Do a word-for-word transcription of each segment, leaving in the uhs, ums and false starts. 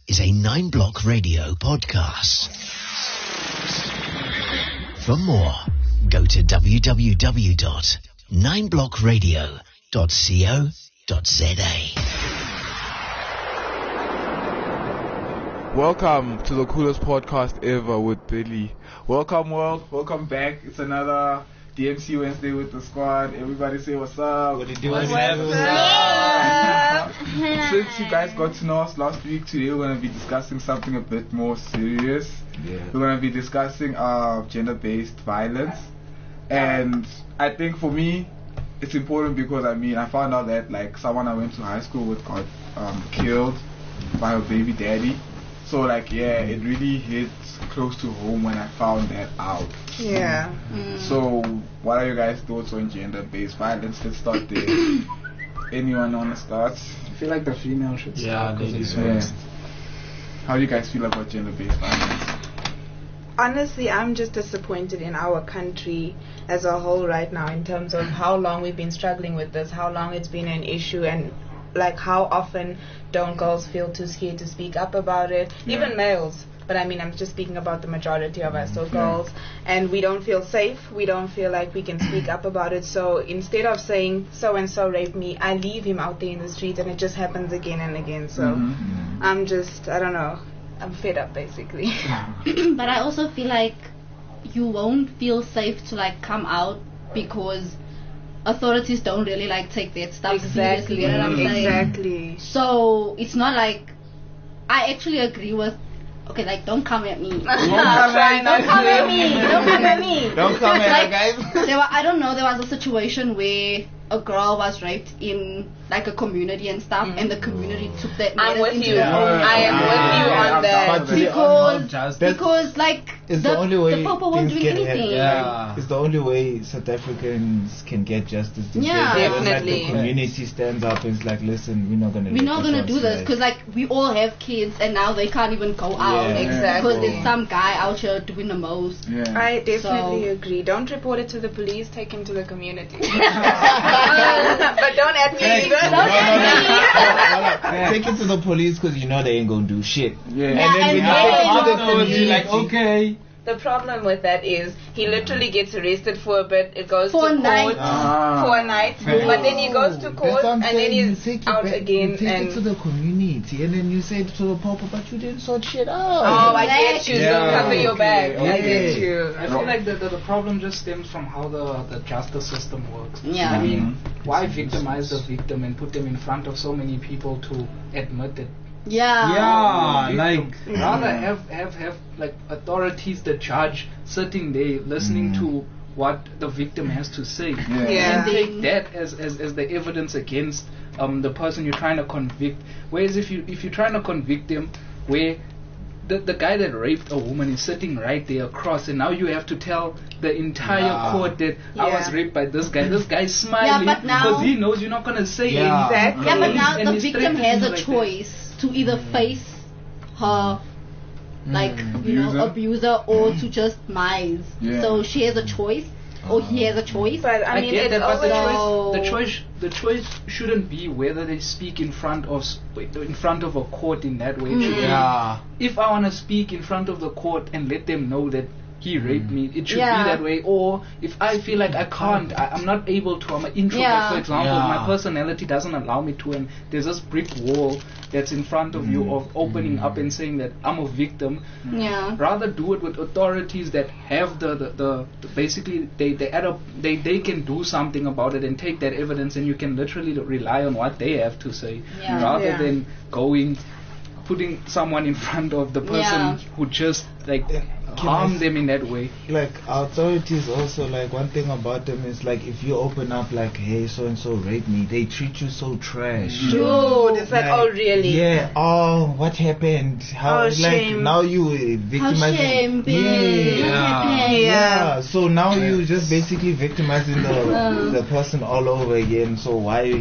is a Nine Block Radio podcast. For more, go to w w w dot nine block radio dot co dot z a. Welcome to the coolest podcast ever with Billy. Welcome world, welcome back. It's another D M C Wednesday with the squad. Everybody say what's up. What are you doing? What's, what's up? Since you guys got to know us last week, today we're going to be discussing something a bit more serious. Yeah. We're going to be discussing uh, gender-based violence. And I think for me, it's important because I mean, I found out that like someone I went to high school with got um, killed by her baby daddy. So like yeah, it really hit close to home when I found that out. Yeah. Mm. So what are your guys' thoughts on gender-based violence? Let's start there. Anyone want to start? I feel like the female should start. Yeah, ladies first. How do you guys feel about gender-based violence? Honestly, I'm just disappointed in our country as a whole right now in terms of how long we've been struggling with this, how long it's been an issue, and like how often don't girls feel too scared to speak up about it, yeah. Even males. But I mean, I'm just speaking about the majority of us, so girls, and we don't feel safe, we don't feel like we can speak up about it. So instead of saying so-and-so raped me, I leave him out there in the streets and it just happens again and again. So mm-hmm. I'm just, I don't know, I'm fed up basically. But I also feel like you won't feel safe to like come out because authorities don't really like take that stuff exactly. seriously. You know what I'm saying? Exactly. So it's not like, I actually agree with, okay, like, don't come at me. Don't come at Don't come at me. Don't come at me. Don't come at like, me, guys. There were, I don't know, there was a situation where a girl was raped in, like, a community and stuff, mm. and the community took that I'm with into you. their own. I am with you on that. Because, because, like, it's the, the only way the Popo won't do anything. Yeah. It's the only way South Africans can get justice. Yeah, definitely. Like the community stands up and is like, listen, we're not gonna. We're not gonna do this because like we all have kids and now they can't even go out. Yeah, exactly. Because there's some guy out here doing the most. Yeah. I definitely so. agree. Don't report it to the police. Take him to the community. But don't admit it. No, no, no. Take it to the police because you know they ain't gonna do shit. Yeah. And then when you take it to the police, you're like, okay. The problem with that is he literally gets arrested for a bit. It goes for to a night. court Ah. for a night, Yeah. but then he goes to court and then he's out back, again. You take and it to the community and then you say it to the Popo, but you didn't sort shit out. Oh, I get you. Yeah. Don't cover your back. Okay. I get you. I feel like the, the, the problem just stems from how the, the justice system works. Yeah. I mean, why victimize the victim and put them in front of so many people to admit it? Yeah. Yeah, like rather have, have have like authorities, the judge sitting there listening mm. to what the victim has to say, yeah. Yeah. and take that as, as, as the evidence against um the person you're trying to convict. Whereas if you if you're trying to convict them, where the the guy that raped a woman is sitting right there across, and now you have to tell the entire yeah. court that yeah. I was raped by this guy. This guy's smiling Yeah, but now- because he knows you're not gonna say Yeah. anything. Exactly. Yeah, but now And the he's victim threatening has a like choice to either face her like Mm. you know Abuser. abuser or to just mize. Yeah. So she has a choice or he has a choice. But I I, mean, get it's that, but the always- choice, the choice, the choice shouldn't be whether they speak in front of s- in front of a court in that way. It should be, yeah. if I want to speak in front of the court and let them know that he raped me, it should Yeah. be that way. Or if I feel like I can't, I, I'm not able to, I'm an introvert, Yeah. for example, Yeah. my personality doesn't allow me to, and there's this brick wall that's in front of you of opening up and saying that I'm a victim. Yeah. Rather do it with authorities that have the, the, the, the basically they they add up they they can do something about it and take that evidence, and you can literally rely on what they have to say, Yeah. rather Yeah. than going putting someone in front of the person Yeah. who just like Can harm I s- them in that way. Like authorities also, like one thing about them is like if you open up like, hey, so and so raped me, they treat you so trash. dude, it's like, oh really? Yeah. Oh, what happened? How? Oh, like shame. now you uh, victimizing. shame, babe. Yeah. Yeah. Yeah. Yeah. So now you just basically victimizing the the person all over again. So why?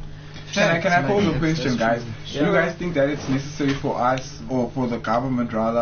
Can I, can I pose a That's- question, that's guys? true. Do you guys think that it's necessary for us, or for the government rather,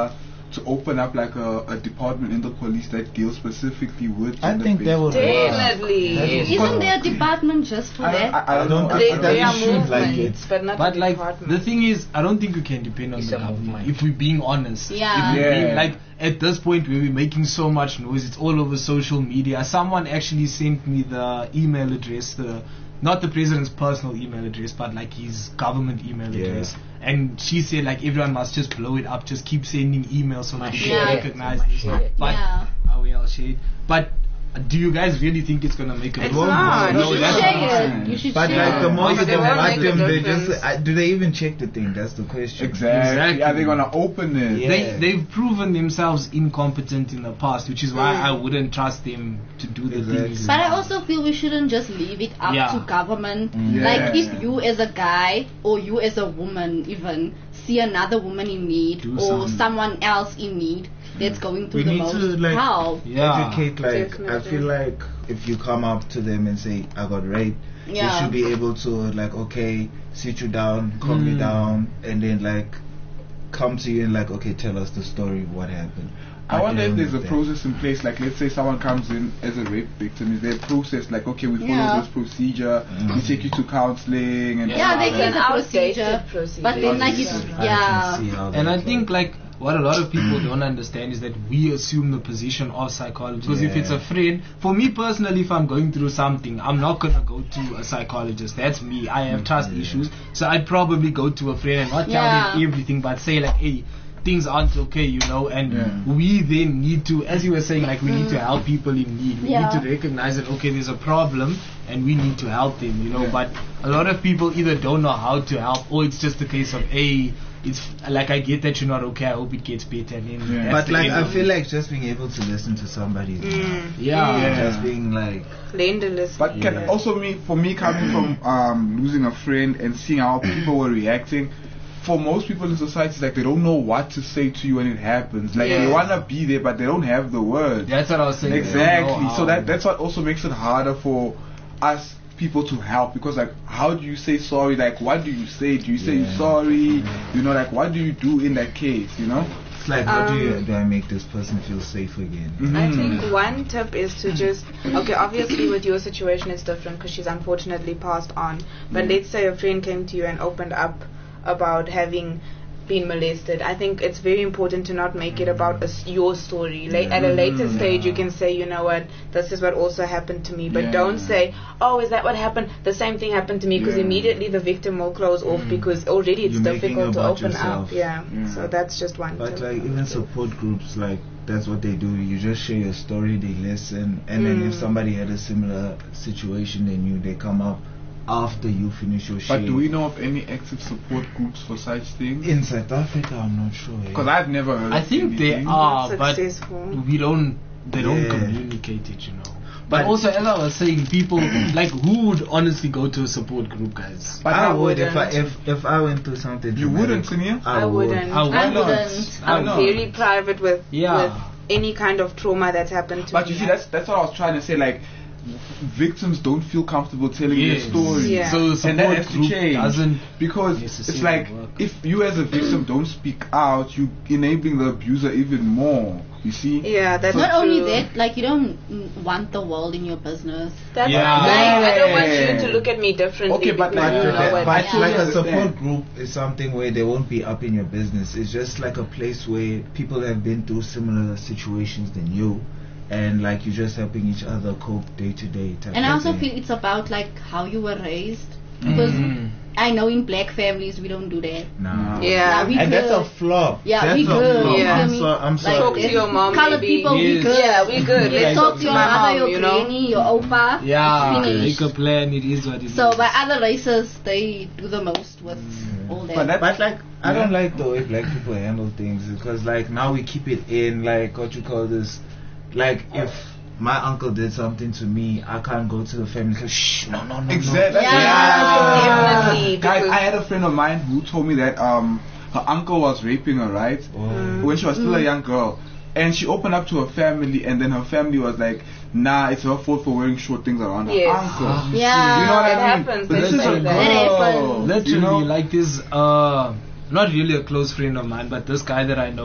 to open up like a, a department in the police that deals specifically with I think that would Definitely. Isn't there a department just for I, that? I, I don't know. They, I, I they don't are should movements, like it. but not But the like department. the thing is, I don't think you can depend on It's the a government. movement. If we're being honest, Yeah. If we're Yeah. being, like at this point where we're making so much noise, it's all over social media. Someone actually sent me the email address, the not the president's personal email address, but like his government email Yeah. address. And she said like everyone must just blow it up, just keep sending emails so that they Yeah. can recognize this. But Yeah. oh well, shade. But do you guys really think it's gonna make a It's difference? not. No, You should that's share what I'm it. saying. You should But share like the it. more But you they won't bombard make a them, they difference. just uh, do they even check the thing? That's the question. Exactly. Exactly. Are they gonna open it? Yeah. They they've proven themselves incompetent in the past, which is why I wouldn't trust them to do the Exactly. things. But I also feel we shouldn't just leave it up Yeah. to government. Yeah. Like if you as a guy or you as a woman even see another woman in need Do or something. someone else in need that's going through We the need most to like help. Yeah. educate. Like I Definitely. feel like if you come up to them and say I got raped, Yeah. they should be able to like okay, sit you down, calm Mm. you down, and then like come to you and like okay, tell us the story, what happened. I wonder if there's a that. process in place. Like, let's say someone comes in as a rape victim. Is there a process? Like, okay, we follow Yeah. this procedure. Mm. We take you to counseling and Yeah, they all can An that. the outdated procedure, procedure. but then like it's I can yeah. see how And I that think works. like what a lot of people don't understand is that we assume the position of psychologist. Because if Yeah. it's a friend, for me personally, if I'm going through something, I'm not gonna go to a psychologist. That's me. I have trust Yeah. issues, so I'd probably go to a friend and not tell Yeah. them everything, but say like, hey, things aren't okay, you know. And Yeah. we then need to, as you were saying, like we need to help people in need. We Yeah. need to recognize that okay, there's a problem, and we need to help them, you know. Yeah. But a lot of people either don't know how to help, or it's just a case of hey. It's like I get that you're not okay. I hope it gets better. And then Yeah. that's But the like end I of feel it. like just being able to listen to somebody, Mm. yeah, Yeah. just being like Lend a listen. But can Yeah. also me, for me, coming from um, losing a friend and seeing how people were reacting. For most people in society, it's like they don't know what to say to you when it happens. Like Yeah. they wanna be there, but they don't have the words. that's what I was saying. Exactly. Oh, So wow. that that's what also makes it harder for us people to help, because like how do you say sorry? Like what do you say? Do you say Yeah. you're sorry? You know, like what do you do in that case? You know? it's like how do you Um, do I make this person feel safe again? I Mhm. think one tip is to just okay. Obviously, with your situation, it's different because she's unfortunately passed on. But let's say a friend came to you and opened up about having been molested. I think it's very important to not make it about a s your story. Like at a later stage, you can say, you know what, this is what also happened to me. But Yeah. don't say, oh, is that what happened? The same thing happened to me, because Yeah. immediately the victim will close off because already it's You're making difficult to about open yourself. up. Yeah. Yeah. So that's just one But tip. like even support groups, like that's what they do. You just share your story, they listen, and then if Mm. somebody had a similar situation than you, they come up after you finish your share. But do we know of any active support groups for such things? in South Africa? I'm not sure. eh. Because I've never heard. I of think they anything. are, Not but successful. we don't. They don't Yeah. communicate it, you know. But But- also, as I was saying, people like who would honestly go to a support group, guys? But I I would if I wouldn't. if if I went through something. You traumatic, wouldn't, Sinia? I, I would. wouldn't. I I wouldn't. wouldn't. Why I'm not? very private with Yeah. with any kind of trauma that's happened to But me. you see, that's that's what I was trying to say. Like, victims don't feel comfortable telling Yes. their story. Yeah. So And that support has to group change. doesn't. Because it's necessarily like work. if you as a victim don't speak out, you enabling the abuser even more. You see? Yeah, that's Not true. only that, like you don't mm, want the world in your business. That's Yeah. what I'm saying. I don't want you Yeah. to look at me differently. Okay, but because like you to know that- what- But Yeah. like a Understand. support group is something where they won't be up in your business. It's just like a place where people have been through similar situations than you, and like you're just helping each other cope day to day. type And I of also thing. feel it's about like how you were raised, because Mhm. I know in black families we don't do that. Nah. Yeah. we And that's good. a flop. Yeah, that's we a good. flop. you Yeah. feel I'm, me? so, I'm Like, sorry. Talk to your mom, Colored maybe. people, we Yes. good. Yeah, we good. Let's Let's talk to your my mother, mom, your you know? granny, your opa. Yeah, It's finished. make a plan. It is what it is. So by other races, they do the most with all that. But that- But like, I Yeah. don't like the way black people handle things, because like now we keep it in, like what you call this, like if my uncle did something to me, I can't go to the family. Cause, Shh, no, no, no, Exactly. Yeah, definitely, Guys, because- I had a friend of mine who told me that um her uncle was raping her, right? no. Oh. When she was still a young girl. And she opened up to her family, and then her family was like, nah, it's her fault for wearing short things around her Yes. uncle. Yeah. You know what It I mean? happens, But this things is a like girl. that. That happens. Literally, You know? like this, uh, not really a close friend of mine, but this guy that I know,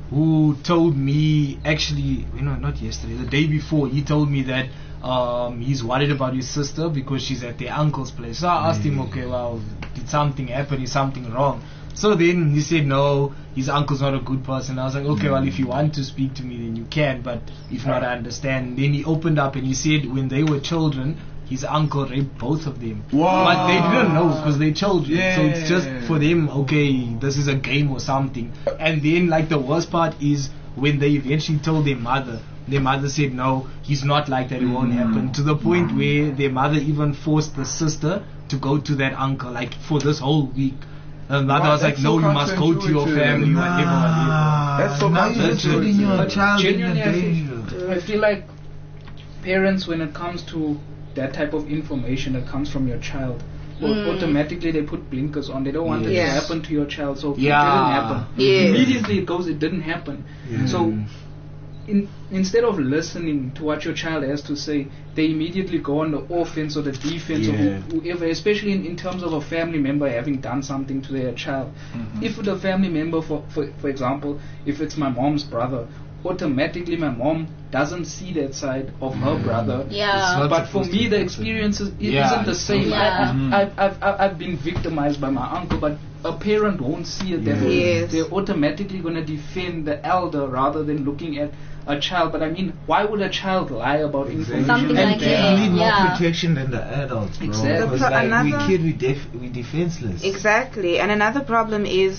who told me, actually, you know, not yesterday, the day before, he told me that um, he's worried about his sister because she's at their uncle's place. So I asked him, okay, well, did something happen? Is something wrong? So then he said, no, his uncle's not a good person. I was like, okay, well, if you want to speak to me, then you can, but if not, I understand. Then he opened up and he said when they were children, his uncle raped both of them. Wow. But they didn't know because they're children. Yeah. So it's just for them, okay, this is a game or something. And then, like, the worst part is when they eventually told their mother, their mother said, no, he's not like that, it won't happen. To the point where their mother even forced the sister to go to that uncle, like, for this whole week. And the mother Wow, was like, that's no, so you must go to your counterintuitive. family, whatever, Nah, That's so now you're counterintuitive. putting your But child in genuinely, the I danger. feel, I feel like parents, when it comes to that type of information that comes from your child, au- Mm. automatically they put blinkers on. They don't want it Yes. to happen to your child, so Yeah. it didn't happen. Yes. Immediately it goes, it didn't happen. Yeah. So in, instead of listening to what your child has to say, they immediately go on the offense or the defense Yeah. of who- whoever, especially in, in terms of a family member having done something to their child. If the family member, for, for, for example, if it's my mom's brother, automatically my mom doesn't see that side of her brother. Yeah. not But for supposed to me, be the considered. experience is, it Yeah, isn't the it's same. not- I, Yeah. I, I've, I've, I've I've been victimized by my uncle, but a parent won't see it that Yeah. way. Yes. They're automatically going to defend the elder rather than looking at a child. But I mean, why would a child lie about information? Something And like then- that. They need more Yeah. protection than the adults, bro. Exactly. Because The pro- like we another- kid, we def- we defenseless. Exactly. And another problem is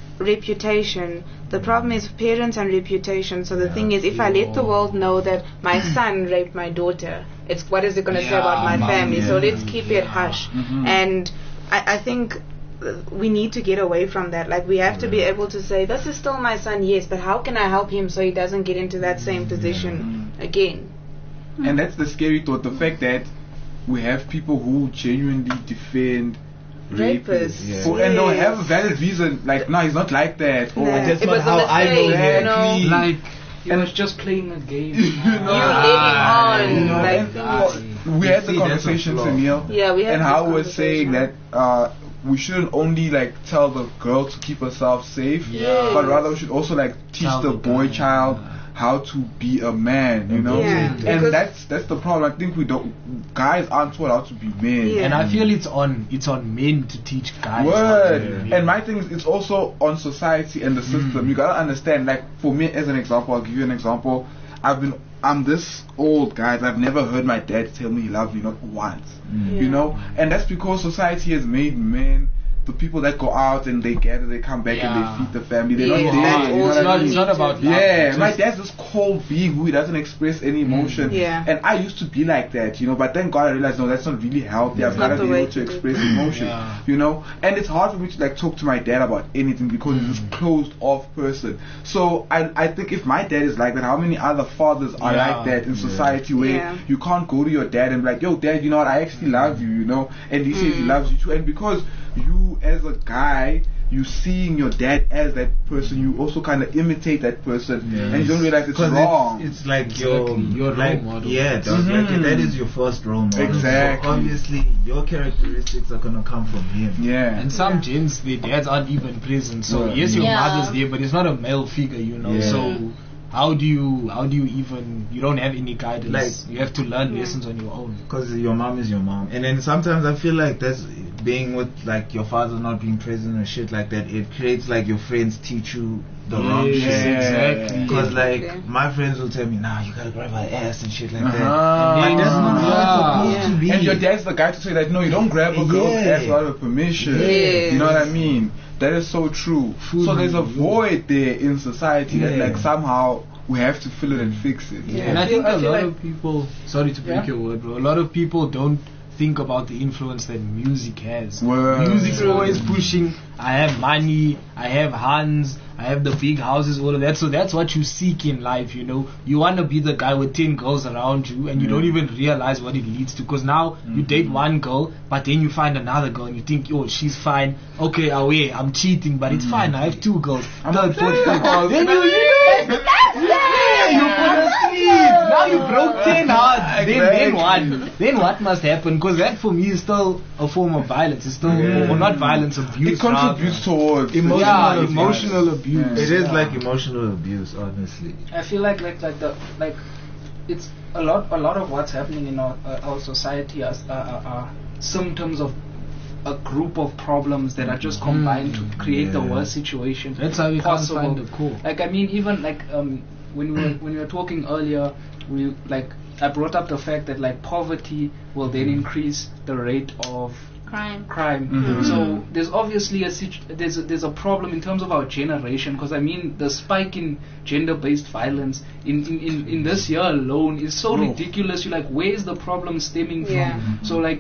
reputation. The problem is parents and reputation. So the thing is, if I let the world know that my son raped my daughter, it's what is it going to say about my Yeah, family? So yeah. let's keep it hush. Mhm. And I, I think uh, we need to get away from that. Like, we have to be able to say, this is still my son, yes, but how can I help him so he doesn't get into that same position again? And that's the scary thought, the fact that we have people who genuinely defend rapists. Rapists, Yeah. For- and they'll yes. have a valid reason, like, no, he's not like that. Or, Nah. That's It not was a how I know mistake, you know? Exactly. Like, He was just playing a game. You know, You let him on. You know, like, and things- we You had the see, that's a conversation, flaw. Sunil, Yeah, we had and this how we're saying that conversation. uh, we shouldn't only like tell the girl to keep herself safe, Yes. but rather we should also like teach Tell the the boy guy. child how to be a man, you know. Yeah, and because- that's that's the problem. I think we don't. Guys aren't taught how to be men. Yeah. and I feel it's on it's on men to teach guys. how to Word. be men. And my thing is, it's also on society and the system. Mm. You gotta understand. Like for me, as an example, I'll give you an example. I've been, I'm this old, guys. I've never heard my dad tell me he loved me, not once. Mm. You know, and that's because society has made men the people that go out and they gather, they come back and Yeah. they feed the family. They're Yes, not that's there. You know also what it's, I not, mean? it's not about love. Yeah, It's my just- dad's this cold being who doesn't express any emotion. Yeah. And I used to be like that, you know, but thank God I realized, no, that's not really healthy. I've It's got not to the be way able to to do express it. emotion, Yeah. you know. And it's hard for me to like talk to my dad about anything because he's this closed off person. So I I think if my dad is like that, how many other fathers are Yeah. like that in society where Yeah. you can't go to your dad and be like, yo, dad, you know what, I actually love you, you know, and he says he loves you too. And because you as a guy, you seeing your dad as that person, you also kind of imitate that person, and you don't realize it's 'Cause wrong. It's, it's like Exactly. your Your role like, model. Yeah, dog, Mhm. like that is your first role model. Exactly. So obviously, your characteristics are gonna come from him. yeah. And some gents, their dads aren't even present. So Yeah. yes, your Yeah. mother's there, but it's not a male figure, you know. Yeah. So how do you how do you even you don't have any guidance? Like- you have to learn Yeah. lessons on your own. Because your mom is your mom, and then sometimes I feel like that's being with like your father not being present and shit like that. It creates like your friends teach you the wrong Yes, shit. exactly. Because like Yeah. my friends will tell me, nah, you gotta grab her ass and shit like that. Uh-huh. Like that's not how it's supposed Yeah. to be. And your dad's the guy to say that, no, you don't grab a girl's Yeah. ass without her permission. Yes. You know what I mean? That is so true. True. So there's a void there in society that Yeah. like somehow we have to fill it and fix it. Yeah. And I I feel- think I a feel lot like- of people, sorry to break Yeah. your word, bro, a lot of people don't think about the influence that music has. Word. Music's True. always pushing, I have money, I have hands, I have the big houses, all of that. So that's what you seek in life, you know. You want to be the guy with ten girls around you and you don't even realize what it leads to. Because now you date one girl, but then you find another girl and you think, oh, she's fine. Okay, away, I'm cheating, but it's fine. I have two girls. I'm Third, a fourth, player. fifth. Then you, you know, Yeah, you put asleep. Now you broke ten hearts. Then, then what? Then what must happen? Because that for me is still a form of violence. It's still, Yeah. or not violence, abuse. It contributes towards Emotional yeah, abuse. emotional abuse. It is Yeah. like emotional abuse, honestly. I feel like like like the like it's a lot a lot of what's happening in our uh, our society are, are, are symptoms of a group of problems that are just combined to create the Yeah. worst situation That's how we can't possible. find the core. Like I mean, even like um when we were, when we were talking earlier, we like I brought up the fact that like poverty will then increase the rate of Crime. crime. Mhm. So there's obviously a situ- there's a, there's a problem in terms of our generation, because I mean the spike in gender-based violence in, in, in, in this year alone is so Oh. ridiculous. You're like, where is the problem stemming from? Yeah. So like,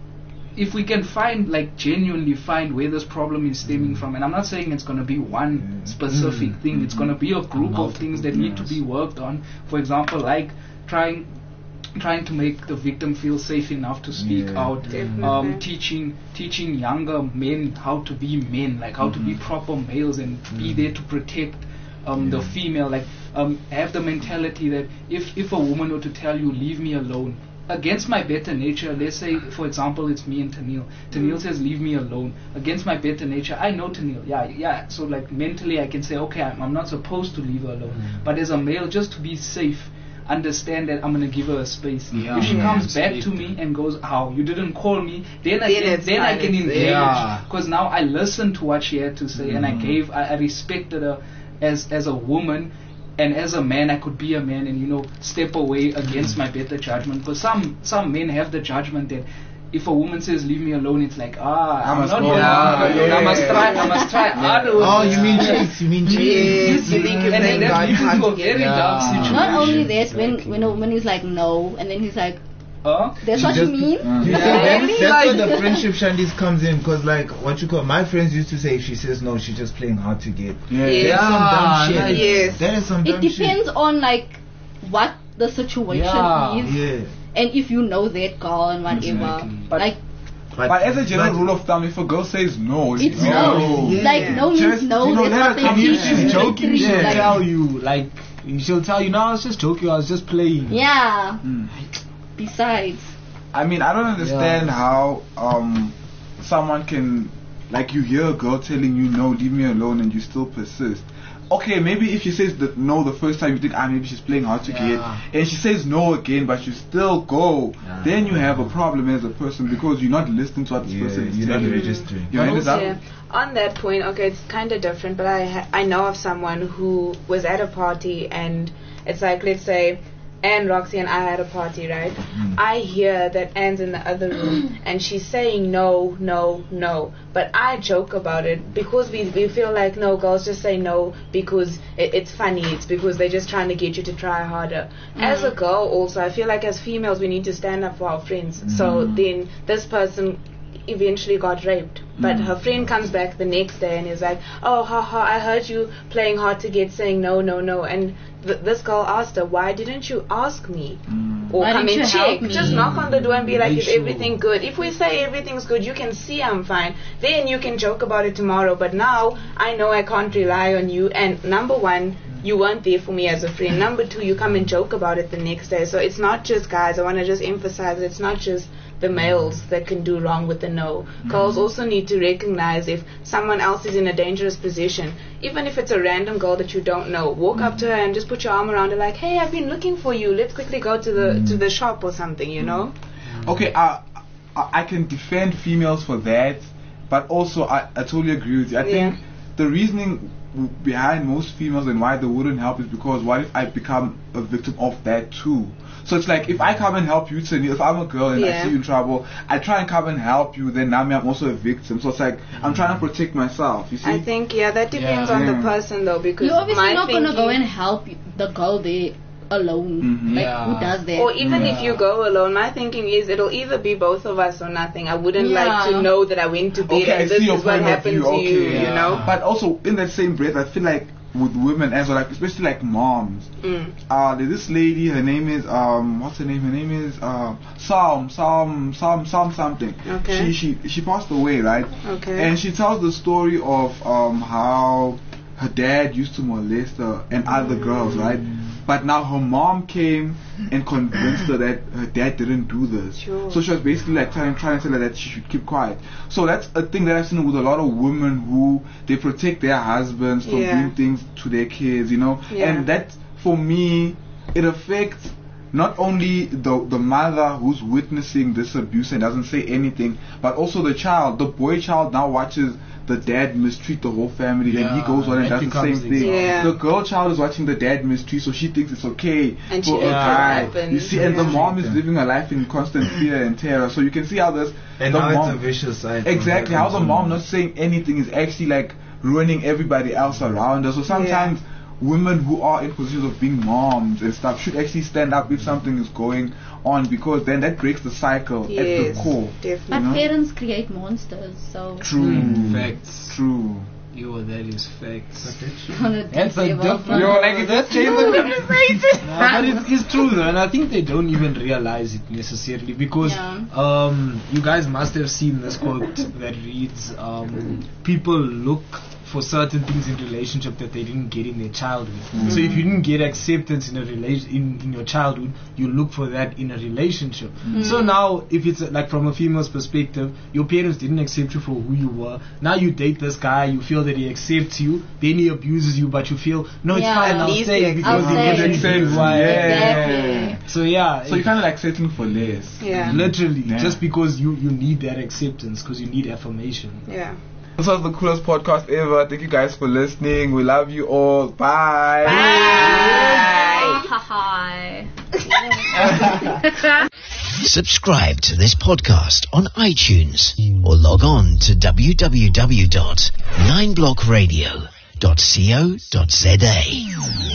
if we can find like genuinely find where this problem is stemming from, and I'm not saying it's going to be one specific thing, it's going to be a group of things that need to be worked on. For example, like trying trying to make the victim feel safe enough to speak Yeah. out, Definitely. um, teaching teaching younger men how to be men, like how to be proper males and be there to protect um, the female, like um, have the mentality that if, if a woman were to tell you leave me alone, against my better nature, let's say for example it's me and Tanil, Tanil says leave me alone, against my better nature, I know Tanil, yeah, yeah, so like mentally I can say okay, I'm, I'm not supposed to leave her alone, but as a male, just to be safe, understand that I'm gonna give her a space. Yeah. If she Yeah. comes back Respect to me and goes, "How you didn't call me?" Then I Then can it's then I fine, can it's- engage, Yeah. because now I listened to what she had to say and I gave I, I respected her as as a woman, and as a man I could be a man and you know step away against my better judgment. Because some some men have the judgment that if a woman says leave me alone, it's like ah I'm must not go gonna hard, leave her alone. I must yeah. try I must try harder with Oh, this. you mean chase? You mean chase? Yes, you think you're And then saying that God leads into a can't get very Yeah. dark situation. Not only that, when Exactly. when a woman is like no, and then he's like, Huh? that's She what just- you mean? You see, Yeah. that's, that's where Like- the friendship shandies comes in, because like what you call, my friends used to say if she says no, she's just playing hard to get. Yeah. Yeah. That's some dumb shit. nice. Yes. That is some It dumb depends on like what the situation Yeah. is, shit. Yeah. and if you know that girl and whatever. Exactly. But- like But as a general but- rule of thumb, if a girl says no, it's no. no. Yeah. Like no means Just, no. you know, That's let what her they come teach in, you she's in joking, three, she'll like- tell you, like, she'll tell you, no, I was just joking, I was just playing. Yeah. Mm. Besides, I mean, I don't understand Yeah. how um someone can, like, you hear a girl telling you no, leave me alone, and you still persist. Okay, maybe if she says that no the first time, you think ah maybe she's playing hard to Yeah. get, and she says no again, but you still go. Yeah. Then you have a problem as a person because you're not listening to what this Yeah, person is you're not telling you. registering. You understand? Yeah. On that point, okay, it's kind of different, but I ha- I know of someone who was at a party, and it's like, let's say Anne, Roxy, and I had a party, right? I hear that Anne's in the other room and she's saying no, no, no. But I joke about it because we, we feel like, no, girls just say no because it, it's funny. It's because they're just trying to get you to try harder. As a girl, also, I feel like as females, we need to stand up for our friends. So then this person eventually got raped, but her friend comes back the next day and is like, oh haha, I heard you playing hard to get, saying no, no, no, and th- this girl asked her, why didn't you ask me or Why come didn't and you help check? me? Just knock on the door and be like, Make is sure. everything good? If we say everything's good, you can see I'm fine, then you can joke about it tomorrow, but now I know I can't rely on you, and number one, you weren't there for me as a friend. Number two, you come and joke about it the next day. So it's not just guys. I want to just emphasize it's not just the males that can do wrong with the no. Girls also need to recognize if someone else is in a dangerous position. Even if it's a random girl that you don't know, walk up to her and just put your arm around her like, hey, I've been looking for you. Let's quickly go to the to the shop or something, you know? Okay, uh, I, I can defend females for that, but also I, I totally agree with you. I think Yeah. the reasoning w- behind most females and why they wouldn't help is because what if I become a victim of that too? So it's like if I come and help you, Tani, if I'm a girl and I Yeah. see you in trouble, I try and come and help you, then now me, I'm also a victim. So it's like I'm trying to protect myself, you see? I think, yeah, that depends Yeah. on the Yeah. person though, because you're obviously my not gonna thinking- go and help the girl there alone. Mhm. Like Yeah. who does that? Or even if Yeah. you go alone, my thinking is it'll either be both of us or nothing. I wouldn't Yeah. like to know that I went to bed Okay, I and this see your is what point of happened view. to you, Okay, you yeah. know? But also in that same breath, I feel like with women as well, like especially like moms. Mm. Uh, there's this lady. Her name is um, what's her name? Her name is uh, Psalm, Psalm, Psalm, Psalm something. Okay. She she she passed away, right? Okay. And she tells the story of um how her dad used to molest her and other girls, right? But now her mom came and convinced her that her dad didn't do this. Sure. So she was basically like trying, trying to tell her that she should keep quiet. So that's a thing that I've seen with a lot of women who they protect their husbands from Yeah. doing things to their kids, you know. Yeah. And that, for me, it affects not only the the mother who's witnessing this abuse and doesn't say anything, but also the child. The boy child now watches the dad mistreat the whole family, then he Yeah, goes on and that does the same becomes thing. Yeah. The girl child is watching the dad mistreat, so she thinks it's okay And she for a lets it guy. happen. You see, and the Yeah. mom is living her life in constant fear and terror. So you can see how this And the now mom, it's a vicious cycle. exactly how the mom not saying anything is actually like ruining everybody else around her. So sometimes women who are in positions of being moms and stuff should actually stand up if something is going on, because then that breaks the cycle at Yes, the core. definitely. But You know? parents create monsters, so True. Mm, facts. True. Yo, that is facts. on a That's a deep level. different. Yo, like that's Jason. Nah, but it, it's true though, and I think they don't even realize it necessarily, because Yeah. um, you guys must have seen this quote that reads, um, "People look for certain things in relationship that they didn't get in their childhood. So if you didn't get acceptance in a relation in, in your childhood, you look for that in a relationship. So now, if it's uh, like from a female's perspective, your parents didn't accept you for who you were. Now you date this guy, you feel that he accepts you, then he abuses you, but you feel no, it's Yeah. fine. At I'll least stay he because he accepts didn't you. say Yeah. why. Exactly. So yeah, So you're kind of like settling for less. Yeah. literally Yeah. just because you you need that acceptance, because you need affirmation. Yeah. This was the coolest podcast ever. Thank you guys for listening. We love you all. Bye. Hi. Subscribe to this podcast on iTunes or log on to w w w dot nine block radio dot co dot za.